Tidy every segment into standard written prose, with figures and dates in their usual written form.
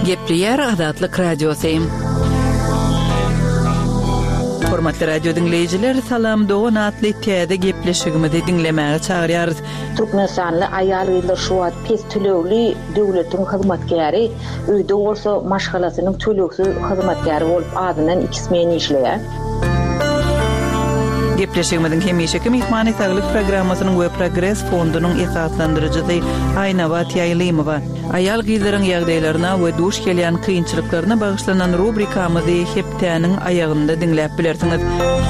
Gepleyer Azatlyk Radiosyň. Hormatly radio dinleyijiler, salam dogan atly täze gepleşigimizi dinlemäge çagyrýarys. Türkmenistanly aýal ýyllar şu wagt pes tölegli döwletiň hyzmatkäri, öýde bolsa maşgalasynyň tölegsiz hyzmatkäri bolup adynan 2 men işleýär. Gepleşigimizin hemişeki mehmany saglyk programmasynyň we Progress fondunyň esaslandyrjysy Aýnawa Ýaýlymowa aýal gyzlaryň ýagdaýlaryna we duş gelýän kynçylyklaryna bagyşlanan rubrikamyzy hepdäniň aýagynda dinläp bilersiňiz.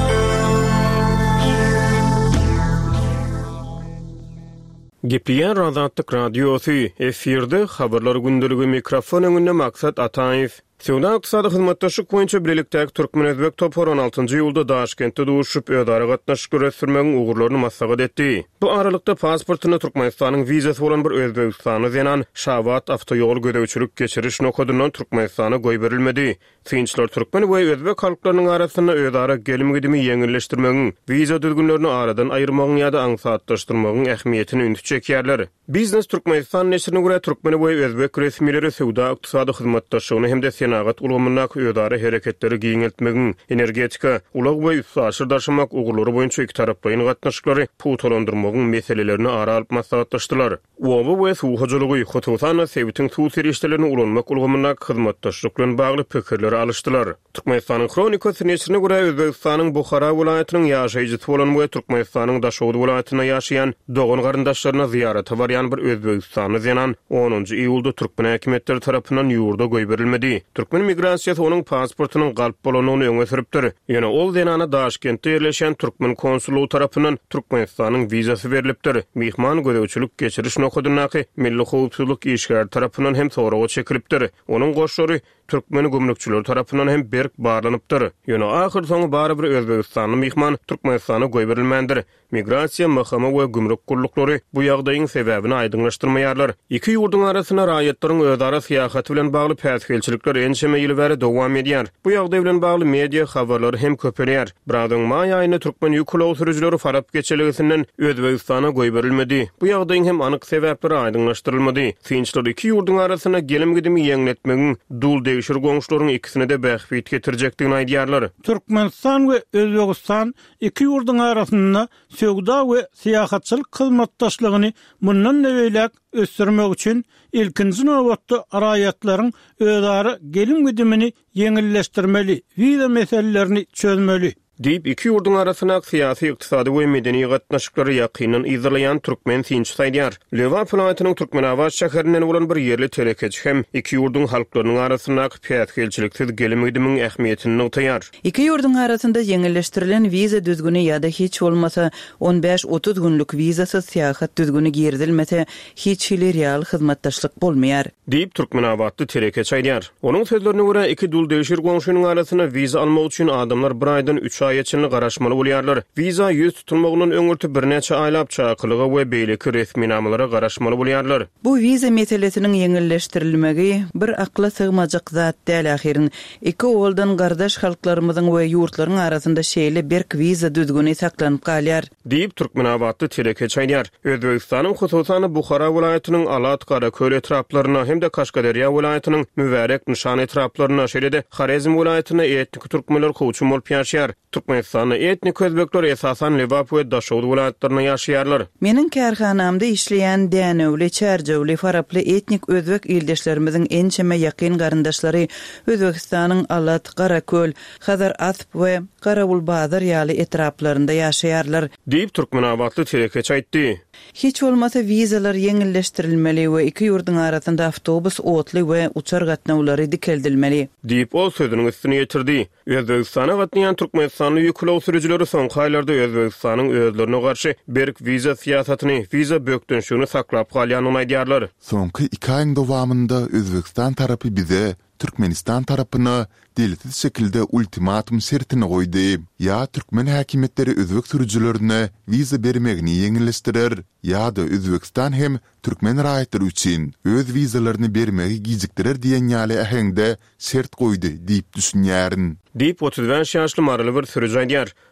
Gepleyen Azatlyk Radiosu efirde habarlar gündəligi mikrofon öňünde Maksat Ataýew. Sewda ykdysady hyzmatdaşlyk boýunça birlikdäki Türkmen Özbek topar 16-njy ýylda Daşkentde duşup öýdara gatnaşyk göreşdirmegiň ugurlaryny maslahat etdi. Bu aralykda pasportyny Türkmenistanyň wizasy bolan bir Özbekistany zenan Şawat awtoýol gödäwçilik geçiriş nokadynyň Türkmenistana goý berilmedi. Synçylar Türkmen we Özbek halklarynyň arasynda öýdara gelim gidimi ýeňilleşdirmegiň, wiza düzgünlerini aradan aýyrmagyň ýa-da aňsatlaşdyrmagyň ähmiýetini üntü çekýärler. Biznes Türkmenistan neşrine görä Türkmen we Özbek resmileri sewda ykdysady hyzmatdaşlygyny hem-de senagat ulgamynak öýdara hereketleri giňeltmegiň, energetika, ulag we üssaşyr daşymak ugurlary boýunça iki tarapdaýyn gatnaşyklary puwtalandyrmagyň meselelerini ara alyp maslahatlaşdylar. Oba we suw hojalygy Hotusan Sewitiň suw serişdelerini ulanmak ulgamynak hyzmatdaşlyk bilen bagly pikirleri alışdylar. Türkmenistanyň Kronikasy neşrine görä Özbekistanyň Bukhara welaýatynyň ýaşaýjysy bolan we Türkmenistanyň Daşowut welaýatyna ýaşaýan dogan garyndaşlaryna ziýarata barýan bir Özbekistany zenan 10-njy iýulda Türkmen häkimetleri tarapyndan ýurda goý berilmedi. Türkmen migrasiýasy onuň pasportynyň galp bolanyny öňe süripdir. Ýöne ol denana Daşkentde ýerleşen Türkmen konsullugy tarapyndan Türkmenistanyň wizasy berilipdir. Mehman gödäwçilik geçiriş nokadynaky Milli Howpsuzlyk işgär tarapyndan hem soraga çekilipdir. Onuň goşary Türkmen gümrükçüler tarapyndan hem berk barlanypdyr. Ýöne ahyr soňy bary bir Özbekistanly mehman Türkmenistana goý berilmändir. Migrasiýa mahkama we gümrük guruluklary bu ýagdaýyň sebäbini aýdynlaşdyrmaýarlar. Iki ýurduň arasyna raýatlaryň özara syýahaty bilen bagly päsgelçilikler ençeme ýyl bäri dowam edýär. Bu ýagdaý bilen bagly media habarlary hem köperýär. Biradyň maý aýyny Türkmen ýüklöw sürüjileri farap geçeligisinden Özbekistana goý berilmedi. Bu ýagdaýyň hem anyk sebäpleri aýdynlaşdyrylmady. Synçylar iki ýurduň arasyna gelim gidimi ýeňletmegiň dul değişir goňşlaryň ikisine de bähbit getirjekdigini aýdýarlar. Türkmenistan we Özbekistan iki ýurduň arasynda sewda we syýahatçylyk hyzmatdaşlygyny mundan näweýlek ösdürmek üçin ilkinji nowatda raýatlaryň özara gelim gidimini ýeňilleşdirmeli, wiza meselelerini çözmeli. Diýip iki ýurduň arasyna syýasy, ykdysady we medeni gatnaşyklary ýakynyň izleýän türkmen synçy saýdýar. Lewa pulatynyň Türkmenawat şäherinden bolan bir ýerli telekeç hem iki ýurduň halklarynyň arasyna päsgelçiliksiz gelim gidimiň ähmiýetini notaýar. İki ýurduň arasynda ýeňilleşdirilen wiza düzgüni ýa-da hiç bolmasa 15-30 günlük wizasyz syýahat düzgüni girdilmese hiç hili real hyzmatdaşlyk bolmaýar. Diýip Türkmenawatly telekeç aýdýar. Onuň sözlerine görä iki dul değişir goňşunyň arasyna wiza almak üçin adamlar bir aýdan 3 ayetçini garaşmaly bolýarlar. Wiza ýüz tutulmagynyň öňürtü bir neçe aýlap çakylygy we beýleki resmi namalara garaşmaly bolýarlar. Bu wiza meselesiniň ýeňilleşdirilmegi bir akla sığmajak zat däl ahirin. Iki oldan gardaş halklarymyzyň we ýurtlaryň arasynda şeýle bir wiza düzgüni saklanyp galýar. Diýip Türkmenawatly telekeç aýdýar. Özbekistanyň hususany Bukhara welaýatynyň Alat, Garaköl etraplaryna hem de Kaşgaderýa welaýatynyň Müberek, Nişan etraplaryna şeýle-de Xarezm welaýatyna etnik türkmenler howçum bolup ýaşaýar. Türkmenistanyň etnik özbekler esasan Lewap we Daşowut welaýatlaryna ýaşaýarlar. Meniň kärhanamda işleýän dänewli, çärjewli, faraply etnik özbek ildeşlerimiziň ençeme ýakyn garyndaşlary Özbekistanyň Alat, Garaköl, Hazar Asp we Garawulbazar ýaly etraplarynda ýaşaýarlar. Diýip Türkmenawatly telekeç aýtdy. Hiç olmasa wizalar ýeňilleşdirilmeli we iki ýurduň arasynda awtobus, otly we uçar gatnawlary dikeldilmeli. Diýip ol sözüniň üstüne ýetirdi. Özbekistana gatnaýan Türkmenistanyň ýüklöw sürüjileri soňky aýlarda Özbekistanyň özlerine garşy berk wiza syýasatyny, wiza bökdünşigini saklap galýanyny aýdýarlar. Soňky 2 aýyň dowamında Özbekistan tarapy bize Türkmenistan tarapyna delisiz şekilde ultimatum sertini goýdy. Ya Türkmen häkimetleri özbek sürüjilerine wiza bermegini ýeňilleşdirer, ya da Özbekistan hem Türkmen raýatlary üçin öz wizalaryny bermegi gijikdirer diýen ýaly ähengde şert goýdy diýip düşünýärin. Diýip 30 ýaşly maraly bir sürüji aýdýar.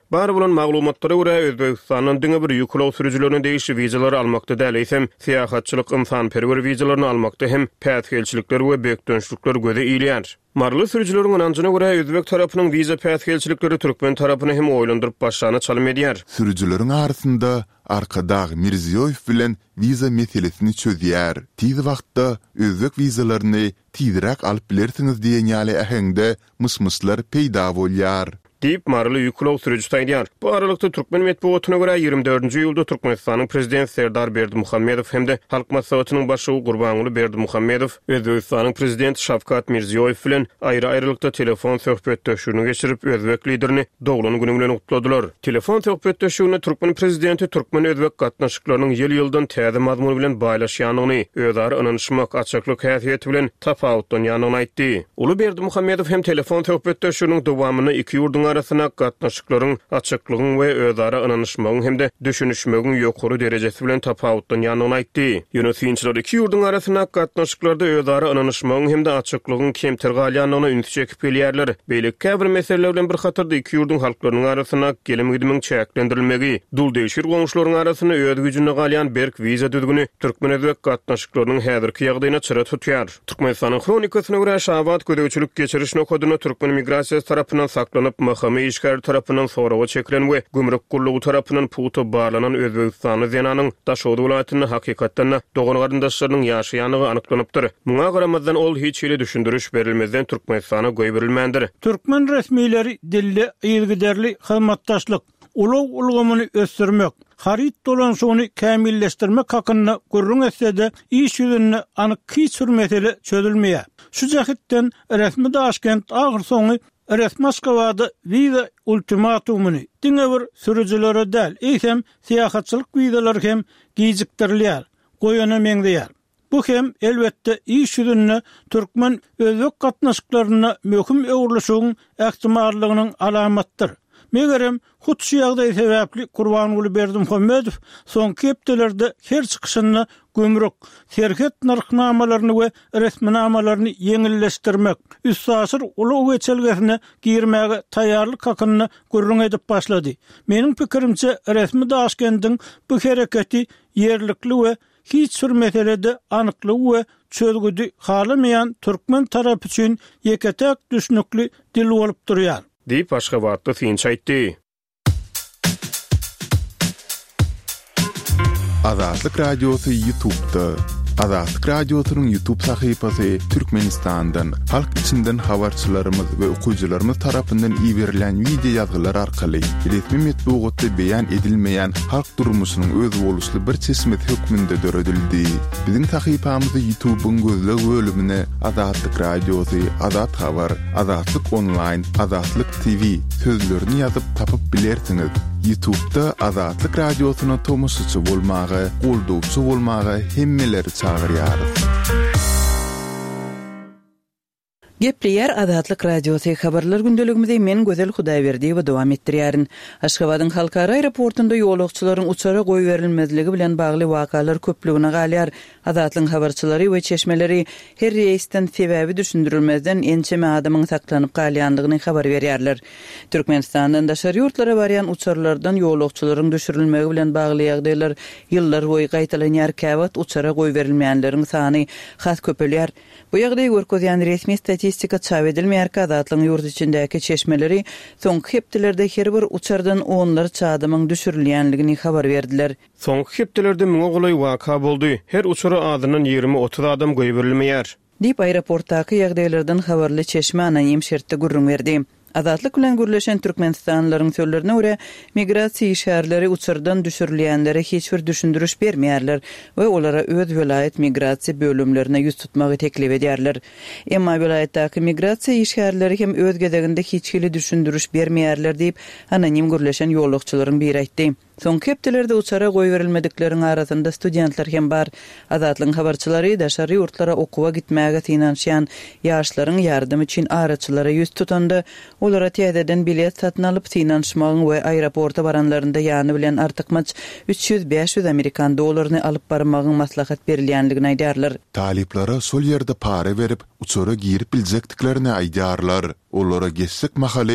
Bar bolan maglumatlara görä Özbegistanyň diňe bir ýüklü sürüjilerini değişik wizalar almakda däleýsem, siýahatçylyk ynsanperwer wizalaryny almakda hem päsgelçilikler we bekdönçlükler göze ilýär. Marly sürüjileriň anancına görä Özbek tarapynyň wiza päsgelçilikleri Türkmen tarapyny hem oýlandyryp başlany çalym edýär. Sürüjileriň arasynda arkadagy Mirziýoýew bilen wiza meselesini çözýär. Tiz wagtda Özbek wizalaryny tiýdirek alyp bilersiňiz diýen ýaly ähengde mysmyslar peýda bolýar. Deyip Marly ýüklü sürüji taýdýar. Bu aralykda Türkmen medeniýetyne görä 24-nji ýylda Türkmenistanyň prezidenti Serdar Berdimuhammedow hemde Halk Maslahatynyň başlygy Gurbanuly Berdimuhammedow Özbegistanyň prezidenti Şavkat Mirziýoýew bilen aýry-aýrylykda telefon söhbetdeşigini geçirip Özbek liderini dogulany güni bilen gutladylar. Telefon söhbetdeşigine Türkmen prezidenti Türkmen Özbek gatnaşyklarynyň ýyl-ýyldan täze mazmuny bilen baýlaşýanyny, özara ynanyşmak açyklyk häsiýeti bilen tapawutlanýanyny aýtdy. Uly Berdimuhammedow hem telefon söhbetdeşiginiň dowamyny iki ýurdun arasyna gatnaşyklaryň açyklygyň we özara ynanyşmagyň hemde düşünişmegiň ýokary derejesi bilen tapawutlanýanyny aýtdy. Ýönetimçiler iki ýurdun arasyna gatnaşyklarda özara ynanyşmagyň hemde açyklygyň kemtir galýanyny ünsi çekip gelýärler. Beýle bir meseleler bilen bir hatarda iki ýurdun halklarynyň arasyna gelim gidimiň çäklendirilmegi, dul değişir goňşularyň arasyna öz güjüne galýan berk wiza düzgüni Türkmen Özbek gatnaşyklarynyň häzirki ýagdaýyna çyra tutýar. Türkmenistanyň kronikasyna görä Şabat gödöwçilik geçiriş nokadyna Türkmen migrasiýasy tarapyndan saklanyp Mahkeme işgär tarapyndan sorawa çekilen we gümrük gullugy tarapyndan puta barlanan Özbegistanyň zenanyň Daşowda welaýatyny hakykatdan dogany garyndaşlarynyň ýaşaýanyny anyklanypdyr. Muňa garamazdan ol hiç ýere düşündürüş berilmezden Türkmenistana goýberilmändir. Türkmen resmiýleri dilli ýylgyderli hyzmatdaşlyk, ulug ulgamyny ösdürmek, harit dolanşygyny kämilleşdirmek hakyna gurrun etsede iş ýüzüne anyk hiç bir mesele çözülmeýär. Şu jahitden resmi Daşkent agyr soňy Moskowada wiza ultimatumyny diňe bir sürüjilere däl, eýsem siýahatçylyk wizalar hem gijikdirilýär, goýana meňdeýär. Bu hem elbetde iş ýüzüne Türkmen özbek gatnaşyklaryna möhüm öwrülüşiň ähtimallygynyň alamatdyr. Megerem hutşy ýagdaý sebäpli Gurbanuly Berdimuhammedow soňky hepdelerde her çykyşyny gümrük, serket narhnamalaryny we resminamalaryny ýeňilleşdirmek, üssasyr uly geçelgesine girmäge taýýarlyk hakyny gurrun edip başlady. Meniň pikirimçe resmi Daşkendiň bu hereketi ýerlikli we hiç bir meselede anyklyk we çözgüdi halamayan Türkmen tarapy üçin ýeketek düşnükli dil bolup durýar. Deyip başga wagtda synç aýtdy. Azatlyk Radiosu YouTube'da. Azatlyk Radiosu'nun YouTube sahypasy Türkmenistandan, halk içinden habarçylarymyz we okuwçylarymyz tarapyndan iýerilen video ýazgylar arkaly resmi medeniýetde beýan edilmeýän halk durmuşynyň öz boluşly bir çeşmet hökmünde döredildi. Biziň sahypamyzy YouTube'un gözleg bölümine Azatlyk Radiosu, Azat Habar, Azatlyk Online, Azatlyk TV sözlerini ýazyp tapyp bilersiňiz. YouTube'da Azatlyk Radiosu'na tomoşçy bolmagy, goldowçy bolmagy hemmeleri çağırýar. Gepleýär Azatlyk Radiosu habarlar gündeligimizde men Gözel Hudaýberdi we dowam etdirýärin. Aşgabatyň halkara aeroportunda ýolagçylaryň uçara goýberilmezligi bilen bagly wakalar köpligine galýar. Azatlyň habarçylary we çeşmeleri her reýsden sebäbi düşündirilmezden ençeme adamyň saklanyp galýandygyny habar berýärler. Türkmenistanyň daşary ýurtlara barýan uçarlardan ýolagçylaryň düşürilmegi bilen bagly ýagdaýlar ýyllar boýy gaýtalanýar käwat uçara goýberilmeýänleriň sany has köpelýär. Bu ýagdaý görkezýän resmi statistika çap edilmeýär ki Azatlyň ýurt içindäki çeşmeleri soňky hepdelerde her bir uçardan onlarça adamyň düşürilýänligini habar berdiler. Soňky hepdelerde müňe golay waka boldy. Her uçara adynyň 20-30 adam goýberilmeýär. Dip aeroportdaky ýagdaýlardan habarly çeşme anonim şertde gurrun berdi. Azatlyk bilen gürleşen Türkmenistanlylaryň sözlerine görä, migrasiýa işgärleri uçurdan düşürilýänlere hiç bir düşündürüş bermeýärler we olara öz vilayet migrasiýa bölümlerine ýüz tutmagy teklip edýärler. Emma vilayetdaky migrasiýa işgärleri hem öz gedeginde hiç kili düşündürüş bermeýärler diýip anonim gürleşen ýolagçylaryň biri aýtdy. Soňky hepdelerde uçara goýberilmedikleriň arasynda studentler hem bar. Azatlyň habarçylary daşary ýurtlara okuwa gitmäge synanşýan ýaşlaryň ýardym üçin araçylara ýüz tutanda, olara täzeden bilet satyn alyp synanşmagyň we aeroporta baranlarynda ýany bilen artykmaç 300-500 Amerikan dollaryny alyp barmagyň maslahat berilýänligini aýdýarlar. Taliplara sol ýerde para berip uçara girip biljekdiklerini aýdýarlar. Olara geçsek mahaly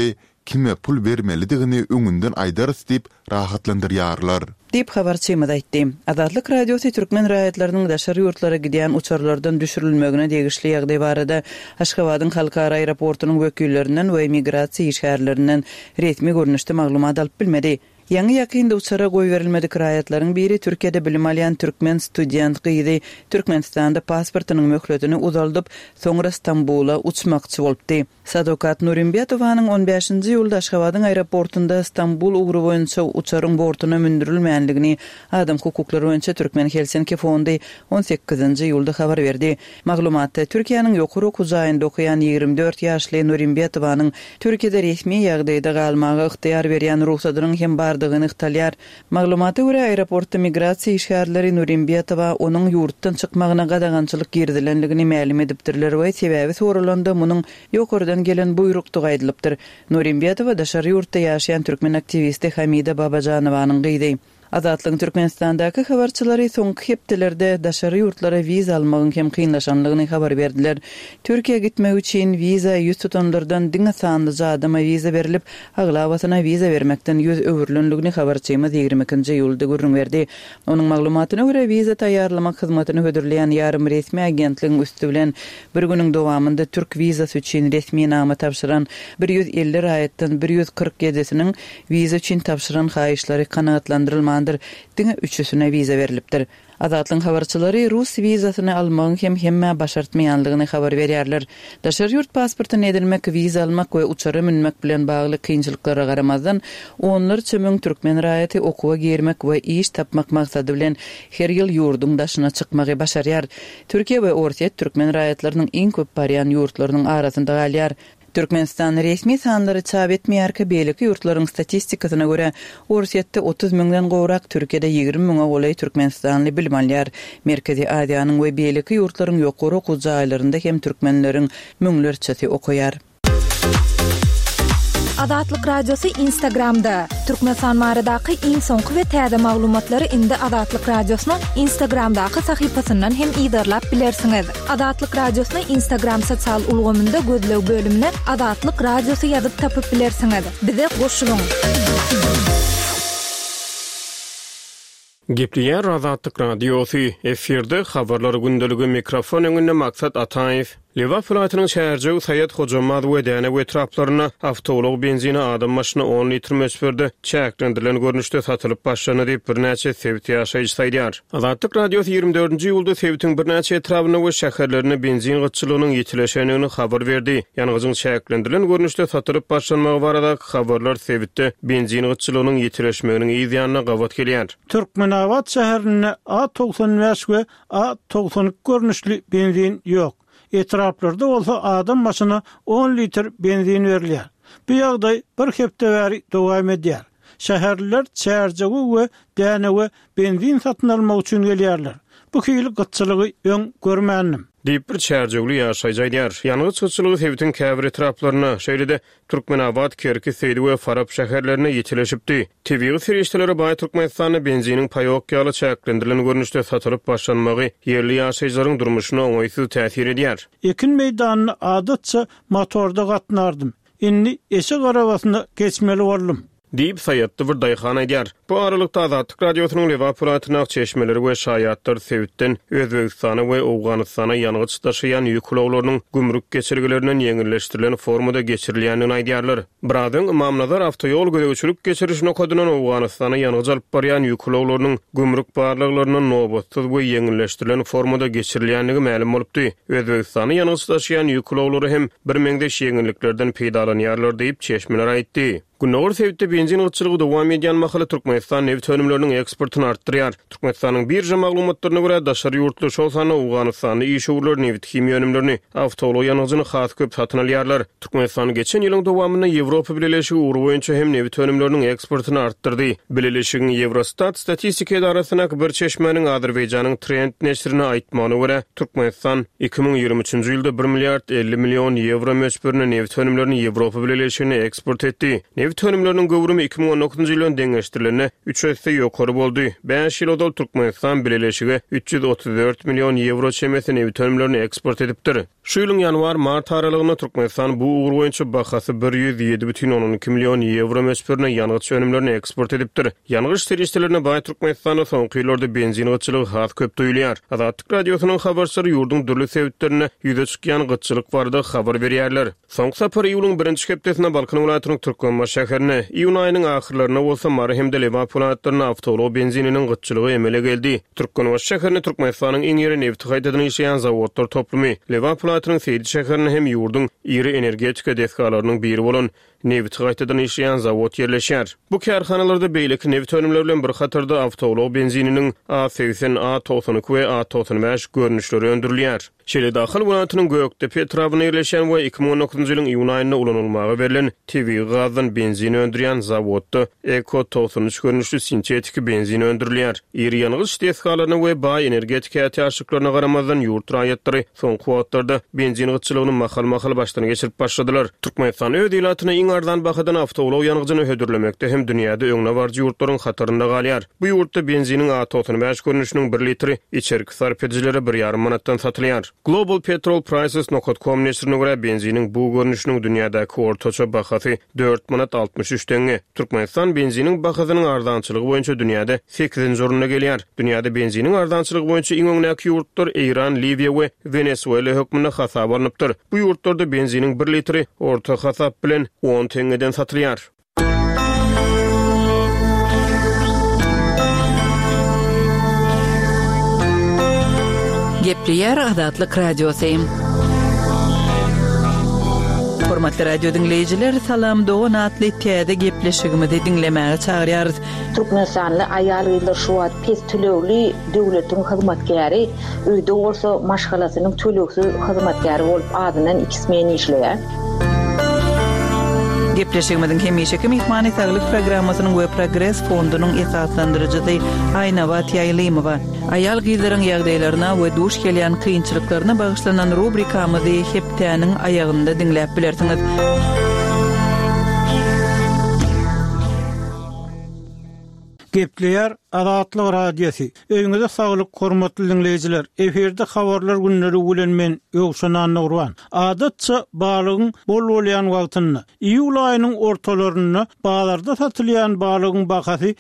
kime pul bermelidigini öňünden aýdarys diýip rahatlandyrýarlar. Dip habarçymyz aýtdy. Azatlyk radiosu türkmen raýatlarynyň daşary ýurtlara gidýän uçarlardan düşürilmegine degişli ýagdaý barada Aşgabatyň halkara aeroportunyň wekillerinden we migrasiýa işgärlerinden resmi görnüşde maglumat alyp bilmedi. Ýangy ýakynda uçara goý berilmedik raýatlaryň biri Türkiýede bilim alýan türkmen student gyzy Türkmenistanda pasportynyň möhletini uzaldyp, soňra Stambula uçmakçy bolupdy. Sadokat Nurimbetowanyň 15-nji ýylda Aşgabatyň aeroportunda Stambul ugry boýunça uçaryň bortuna mündürilmeýändigini Adam hukuklary boýunça Türkmen Helsinki fondy 18-nji ýylda habar berdi. Maglumatda Türkiýanyň ýokary okujaýynda okuyan 24 ýaşly Nurimbetowanyň Türkiýede resmi ýagdaýda galmagy yktyýar berýän ruhsatynyň hem bardygyny yktalýar. Maglumata görä aeroportda migrasiýa işgärleri Nurimbetowa onuň ýurtdan çykmagyna gadagançylyk girdilenligini ma'lum edipdirler we sebebi sorulanda munyň ýokardan gelen buyrukdy gaýdylypdyr. Nurimbetowa daşary ýurtda ýaşaýan türkmen aktivisti Hamida Babajanowanyň gyzy. Azatlyň Türkmenistandaky habarçylary soňky hepdelerde daşary ýurtlara wiza almagyň hem kynlaşanlygyny habar berdiler. Türkiýe gitmek üçin wiza ýüz tutanlardan diňe sanlyca adama wiza berilip, aglawasyna wiza bermekden ýüz öwürlenligini habarçymyz 22-nji ýylda görüň berdi. Onuň maglumatyna görä wiza taýýarlamak hyzmatyny hödürleýän ýarym resmi agentligiň üstü bilen bir günüň dowamında türk wizasy üçin resmi nama tapşyran 150 raýatdan 147-siniň wiza üçin tapşyran haýyşlary kanagatlandyrylmagy diňe üçüsine wiza berilipdir. Azatlyň habarçylary Rus wizasyny almagyň hemme başartmaýanlygyny habar berýärler. Daşary ýurt pasportyny edilmek, wiza almak we uçara minmek bilen bagly kynçylyklara garamazdan onlar çömüň türkmen raýaty okuwa girmek we iş tapmak maksady bilen her ýyl ýurdun daşyna çykmagy başarýar. Türkiýe we Orta türkmen raýatlarynyň iň köp barýan ýurtlarynyň arasynda galýar. Türkmenistan resmi sanlary çap etmeýärki beýleki ýurtlaryň statistikasyna görä Orsiýetde 30 000-den gowrak, Türkiýede 20 000-a goly türkmenistanly bilim alýar. Merkezi Aziýanyň we beýleki ýurtlaryň ýokary okujaýlarynda hem türkmenleriň müňlerçesi okuýar. Azatlyk radiosu Instagramda. Türkmenistan baradaky iň soňky we täze maglumatlary indi Azatlyk radiosynyň Instagramdaky sahypasyndan hem ýa-da bilersiňiz. Azatlyk radiosyny Instagram sosial ulgamynda gözlew bölümine Azatlyk radiosu ýazyp tapyp bilersiňiz. Bize goşulyň. Gepliýär Azatlyk radiosu efirde habarlary gündəligi mikrofon öňünde Maksat Ataýew. Leva fıratının şəhərcəu Sayat Hocamad ve dəyənə ve etraflarına avtolog benzini adam maşını 10 litr möçbördə çəkrendilen görünüşdə satılıp başlanı deyip bir nəçə sevit yaşayıcı saydılar. Azatlyk radiosu 24-nji ýylda sevitin bir nəçə etrafına ve şəhərlərinə benzin qıtçılığının yetileşenini haber verdi. Yanğızın çəkrendilen görünüşdə satılıp başlanmağı barada haberler sevitdə benzin qıtçılığının yetileşməyinin izyanına qavat gelýär. Türkmenabat şəhərində A95 ve A92 görünüşlü benzin yok. Etraflarda olsa adam maşına 10 litr benzin verilýär. Bu ýagdaý bir hepde bäri dowam edýär. Şäherliler çärjegi we däne we benzin satyn almak üçin gelýärler. Bu hili gıtçılığı öň görmänim. Deyip bir çärjegli ýaşaýjaydyar. Ýanygy çyçylygy sevitin käbir etraflaryna, şeýlede Türkmenabat, Kerki, Seydi we Farab şäherlerine ýetileşipdi. TV serişdelere baý Türkmenistanyň benzinin paýok ýaly çäklendirilýän görnüşde satylyp başlanmagy ýerli ýaşaýjylaryň durmuşyna oňaýsyz täsir edýär. Ekin meýdanyna adatça motorda gatnardım. Indi eşik arabasyna geçmeli boldum. Deyip sayatdy bir daýhan edýär. Bu aralykda Azatlyk radiosynyň Leva Pulatyna çeşmeleri we şaýatlar sevitden Özbegistana we Awganystana ýanygy taşıyan ýüklewlerini gümrük geçirgilerinden ýeňilleşdirilen formada geçirilýänini aýdýarlar. Bradyň Mamnazar awtoýol gödäwçilik geçirişine kodunan Awganystana ýanygy alyp barýan ýüklewlerini gümrük barlyklarynyň nobatsyz we ýeňilleşdirilen formada geçirilýänligi ma'lum bolupdy. Özbegistana ýanygy taşıyan ýüklewleri hem bir meňde ýeňilliklerden peýdalanýarlar diýip çeşmeler aýtdy. Günogor sevitde benzin gatçylygy dowam edýän mahala Türkmenistan neft önümleriniň eksportyny artdyrýar. Türkmenistanyň birja maglumatlaryna görä daşary ýurtly şolsany Awganystany iş ugurlar neft kimia önümlerini awtolog ýanygyny hat köp satyn alýarlar. Türkmenistan geçen ýylyň dowamynda Ýewropa Birleşigi ugru boýunça hem neft önümleriniň eksportyny artdyrdy. Birleşigiň Eurostat statistika edarasyna bir çeşmeniň Azerbaýjanyň Trend neşrine aýtmagyna görä Türkmenistan 2023-nji ýylda 1 milliard 50 milyon euro möçbörine neft önümlerini Ýewropa Birleşigine eksport etdi. neft önümlerinin gowrumy 2019-njy ýylyň deňeşdirilene 3 össe ýokary boldy. 5 ýyl odal Türkmenistan birleşigi 334 milyon euro çemesi neft önümlerini eksport edipdir. Şu ýylyň ýanwar-mart aralygyna Türkmenistan bu ugur boýunça bahasy 107,12 milyon euro möçberine ýanygyç önümlerini eksport edipdir. Ýanygyç terişlerine baý Türkmenistanyň soňky ýyllarda benzin gyçylygy has köp duýulýar. Azatlyk radiosynyň habarçylary ýurdun dürli sebeplerine ýüze çykýan gyçylyk barada habar berýärler. Soňky sapar ýylyň 1-nji hepdesinde Balkan welaýatynyň Türkmenma şäherine iýun aýynyň ahyrlaryna bolsa Marhemde Lewap welaýatlaryna awtolog benzininiň gyçylygy emele geldi. Türkmenma şäherine Türkmenistanyň iň ýeri neft gaýdadyny işleýän zawodlar toplumy Lewap welaýatynyň Seydi şäherine hem ýurdun iri energetika deskalarynyň biri bolan neft gaýtadan işleýän zawod ýerleşýär. Bu karhanalarda beýleki neft önümleri bilen bir hatarda awtolog benzininiň A80, A92 we A95 görnüşleri öndürilýär. Şeýle daxil welaýatynyň Göktepe etrawyna ýerleşen we 2019-njy ýylyň iýun aýynda ulanylmagy berilen TV gazyň benzini öndürýän zawodda Eko 93 görnüşli sintetik benzin öndürilýär. Iri ýanygyç deskalaryna we baý energetika ýaşyklaryna garamazdan ýurt raýatlary soňky wagtlarda benzin gyçylygyny mahal başdan geçirip başladylar. Türkmenistan öýdýlatyna iň ardan bahadan awtolog ýanygyny hödürlemekde hem dünýäde öňne barjy ýurtlaryň hatarynda galýar. Bu ýurtda benziniň A95 görnüşiniň 1 litri içerik sarf edijilere 1,5 manatdan satylýar. Global Petrol Prices.com neşrine göre benzinin bu görünüşünün dünýädäki ortaça bahasy 4 manat 63 tenge. Türkmenistan benzinin bahasynyň ardançylygy boýunça dünýäde 8-nji orunda gelýär. Dünýäde benzinin ardançylygy boýunça iň öňdäki ýurtlar Iran, Liviýa we Venezuela hökmüne hasap alınıpdyr. Bu ýurtlarda benzinin 1 litri orta hasap bilen 10 tengeden satylýar. Gepleyer Azatlyk Radiosu. Hormatly radio dinleyijiler, salam dogan atly täze gepleşigimizi dinlemäge çagyrýarys. Türkmenistanly aýal ýyllar şu wagt pes tölegli döwletiň hyzmatkäri, öýde bolsa maşgalasynyň töleksiz hyzmatkäri bolup adynan 2 men işleýär. Gepleşigimiziň hemişeki mehmany saglyk programmasynyň we Progress fondunyň esaslandyrjysy Aýna Batýa Ýylymowa aýal gyzlaryň ýagdaýlaryna we duş gelýän kynçylyklaryna bagyşlanan rubrikamyzy hepdäniň aýagynda dinläp bilersiňiz. Gepleyer Azatlyk Radiosu. Öňüňizde saglyk hormatly dinleyijiler. Eferde habarlar günleri bilen men Ýogşan Nurwan. Adatça balygyň bol bolýan wagtyny, iýul aýynyň ortalaryna bazarda satylýan balygyň bahasy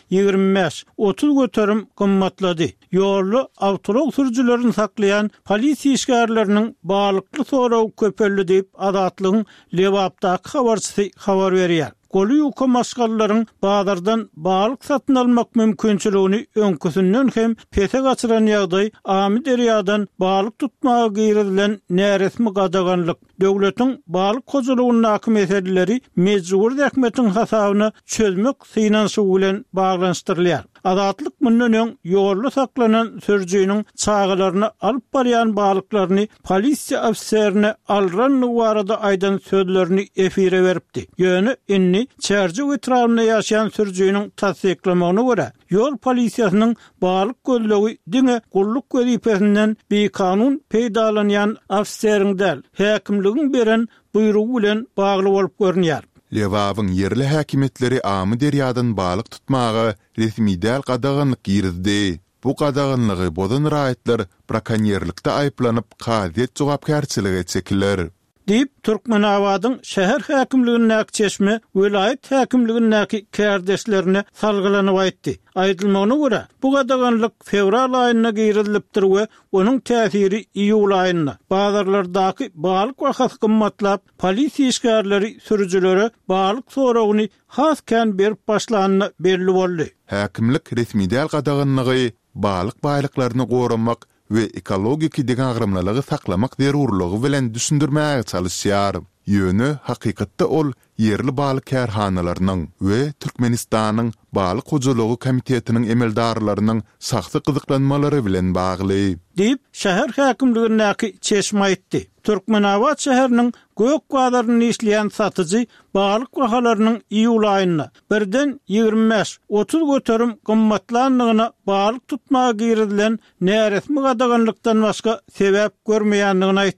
25-30 göterim gymmatlady. Ýolly awtolog sürüjülerini saklayan polisiýa işgärleriniň balykly soraw köpelli diýip Azatlygyň Lewapdaky habarçysy habar berýär. Golu ýuka maşgallaryň bazardan balyk satyn almak mümkinçiligini öňküsünden hem pese gaçyran ýagdaý amy derýadan balyk tutmaga gyrylylan näresmi gadaganlyk döwletiň balyk kozulugyny hakim eserleri mejbur häkmetiň hasabyny çözmek synanşy bilen baglanşdyrylýar. Azatlyk mundan öň ýolly saklanan sürüjüniň çağalaryny alyp barýan balyklaryny polisiýa ofisierine alran nuwarada aýdan sözlerini efire beripdi. Ýöne inni çärji etrawyna ýaşaýan sürüjüniň tasdiklamagyna görä, ýol polisiýasynyň balyk gözlegi diňe gulluk gözipesinden bir kanun peýdalanýan ofisieriň däl, häkimligiň beren buyrugy bilen bagly bolup görünýär. Lewabyň yerli häkimetleri amy derýadan balyk tutmagy resmi däl gadaganlyk girdi. Bu gadaganlygy bodan raýatlar brakonyerlikde aýplanyp gaziet jogapkärçiligi çekiler. Diýip Türkmenawadyň şäher häkimliginiň çeşme welaýat häkimliginiň kärdeşlerine salgylanyp aýtdy. Aýdylmagyna görä, bu gadaganlyk fevral aýyna girilipdir we onuň täsiri iýul aýyna. Bazarlardaky balyk bahasy gymmatlap, polisiýa işgärleri sürüjülere balyk soragyny hasken berip başlanyny belli boldy. Häkimlik resmi däl gadaganlygy balyk baýlyklaryny goramak we ekologik deňagramlaryny saklamak zerurlygy bilen düşündirmäge çalışýar. Ýöne hakykatda ol yerli balyk kärhanalarynyň we Türkmenistanyň balyk hojalygy komitetiniň emeldarlarynyň saxta gyzyklanmalary bilen bagly. Diýip şäher häkimliginiň çeşme aýtdy. Türkmenawat şäheriniň gök gadaryny işleýän satyjy balyk bahalarynyň iýul aýyna birden 25-30 göterim gymmatlanlygyna balyk tutmaga girdilen näresmi gadaganlykdan başga sebäp görmeýändigini aýtdy.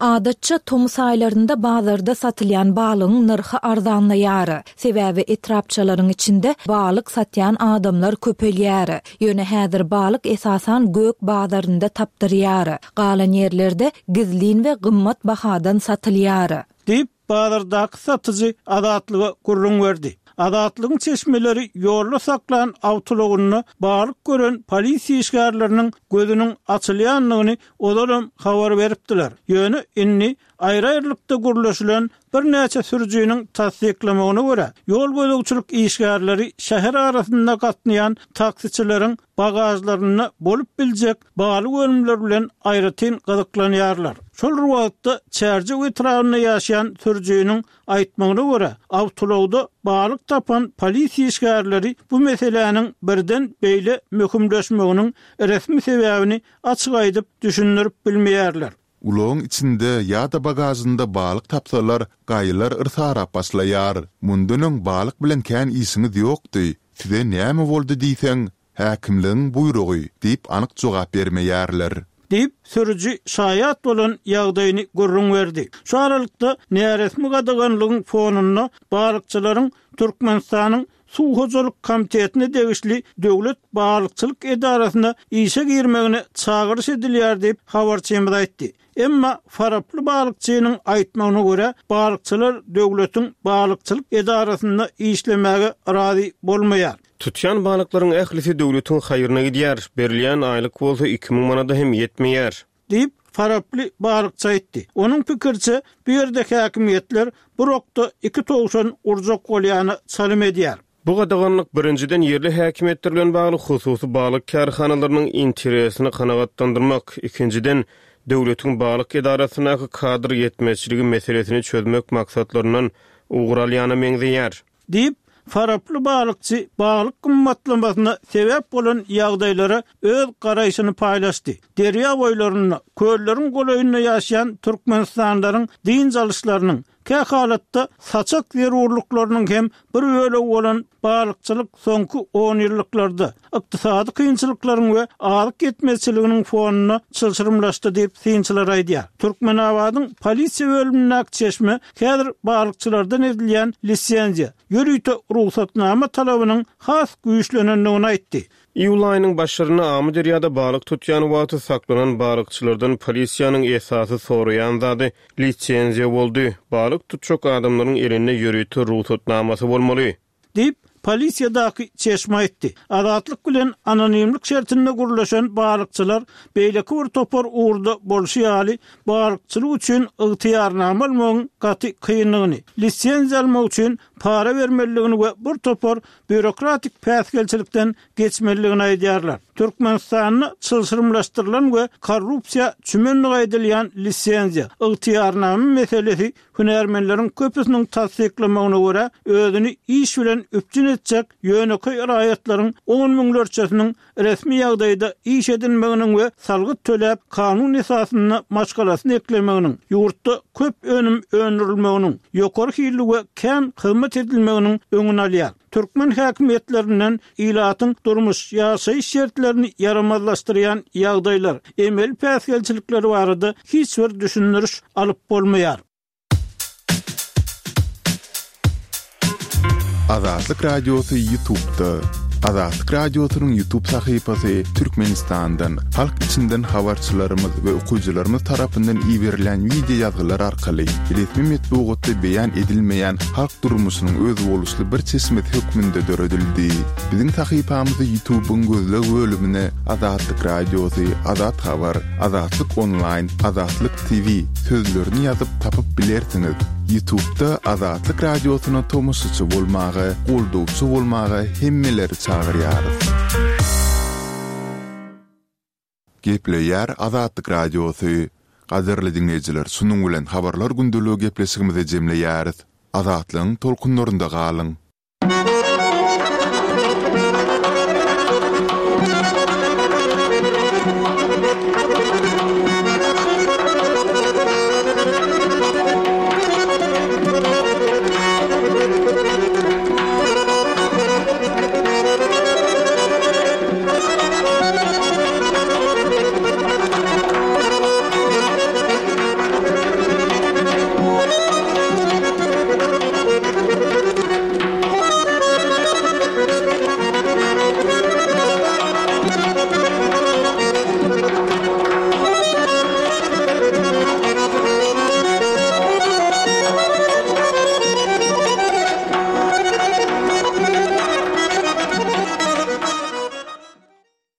Adatça tomus aylarında bazarda satılyan balığın nırxı arzanlayarı. Sebäbi etrapçaların içinde balık satyan adamlar köpelýäri. Ýöne häzir balyk esasan gök bazarynda tapdyrýary. Galan ýerlerde gizlin we gymmat bahadan satylýary. Dip bazardaky satyjy adatlyga gurrun berdi. Adatlygyň çeşmeleri ýorla saklan awtologyny balyk gören polisiýa işgärleriniň gözüniň açylýanlygyny olaram habar beripdiler. Ýöne inni aýry-aýrylykda gurulýan bir näçe sürüjiniň tasdiklamagyna görä ýol bölükçülük işgärleri şäher arasynda gatnaýan taksiçileriň bagajlaryny bolup biljek baly bölümler bilen aýratyn gazyklanýarlar. Şol wagtda çärji etrawyna ýaşaýan sürüjiniň aýtmagyna görä awtologda balyk tapan polisiýa işgärleri bu meseleniň birden beýle möhümleşmeginiň resmi sebäbini açyk aýdyp düşündirip bilmeýärler. Uloň içinde ýa-da bagajynda balyk tapsalar, gaýylar ırsarap başlaýar. Mundunyň balyk bilen kän işimiz ýokdy. Size näme boldy diýseň, häkimliň buyrugy diýip anyk jogap bermeýärler. Dip sürüji şaýat bolan ýagdaýyny gurrun berdi. Şu aralykda näresmi gadaganlygyň fonuna balykçylaryň Türkmenistanyň Suw Hojalyk Komitetine degişli Döwlet Balykçylyk Edarasyna işe girmegine çağırış edilýär diýip habarçymyz aýtdy. Emma faraply balykçynyň aýtmagyna görä balykçylar döwletiň balykçylyk edarasynda işlemege razy bolmaýar. Tutyan balıklaryň ählisi döwletiň haýyryna gidýär. Berilýän aýlyk bolsa 2000 manada hem ýetmeýär. Diýip faraply balykçy aýtdy. Onuň pikirçe bu ýerdeki häkimetler bu rokda 2 togşan urjak bolýany salym edýär. Bu gadaganlyk birinciden yerli häkimetler bilen bagly hususy balyk karhanalarının interesini kanagatlandyrmak, ikinciden döwletiň balyk edarasyna kadr ýetmeçiligi meselesini çözmek maksatlaryndan ugralýany meňzeýär. Diýip faraply balykçy balyk gymmatlamasyna sebäp bolan ýagdaýlara öz garaýşyny paýlaşdy. Derýa boýlaryna, kölleriň golaýyna ýaşaýan türkmenistanlaryň din jalışlarynyň kä halatda saçak zerurluklarynyň hem bir öle bolan balykçylyk soňky 10 ýyllyklarda ykdysady kynçylyklaryň we alyk etmeçiliginiň fonuna çylşyrymlaşdy diýip synçylar aýdýar. Türkmenabadyň polisiýa bölümine çeşme häzir balykçylardan edilýän lisensiýa, ýörüýte ruhsatnama talabynyň has güýçlenenligini aýtdy. İýul aýynyň başlaryna Amy derýada balyk tutýan wagty saklanan balykçylardan polisiýanyň esasy soraýan zady lisensiýa boldy. Balyk tutjak adamlaryň elinde ýörüýte ruhsatnamasy bolmaly diýip polisiýadaky çeşme aýtdy. Adatlyk bilen anonimlik şertinde gurulaşan balykçylar beýleki bir topar uğurda bolşýaly balykçylyk üçin ygtyýarnama almagyň gaty kynlygyny, lisensiýa almak üçin para bermeligini we bir topar bürokratik päsgelçilikden geçmeligini aýdýarlar. Türkmenistanyny çylşyrymlaşdyrylan we korrupsiýa çümenlik edilýän lisensiýa, ygtyýarnama meselesi hünärmenleriň köpüsiniň tasdiklamagyna görä özüni iş bilen üpjün etjek ýöneki raýatlaryň 10 miňlerçesiniň resmi ýagdaýda iş edilmeginiň we salgyt töläp kanun esasyna maşgalasyny eklemeginiň, ýurtda köp önüm öndürilmeginiň, ýokary hili we kän hyzmat edilmeginiň öňüni alýar. Türkmen häkimetlerinden ilatyň durmuş ýaşaýyş şertlerini yaramazlaşdyrýan ýagdaýlar, emel päsgelçilikleri barada hiç bir düşündürüş alyp bolmaýar. Azatlyk Radiosu YouTube'da. Azatlyk Radiosu'nun YouTube sahypasy Türkmenistan'dan, halk içinden habarçylarymyz we okuyjylarymyz tarapyndan iýerilen video ýazgylar arkaly resmi metbuatda beýan edilmeýän halk durmuşynyň öz boluşly bir çeşmet hökmünde döredildi. Biziň sahypamyzy YouTube'un gözleg bölümine Azatlyk Radiosu, Azat Habar, Azatlyk Online, Azatlyk TV sözlerini ýazyp tapyp bilersiňiz. YouTube'da Azatlyk Radiosu'na tomusçy bolmagy, goldowçy bolmagy hemmeleri çağırýar. Gepleýär Azatlyk Radiosu. Gaderli dinleýijiler, şunuň bilen habarlar gündeligi gepleşigimizi jemleýäris. Azatlyň tolkunlarynda galyň.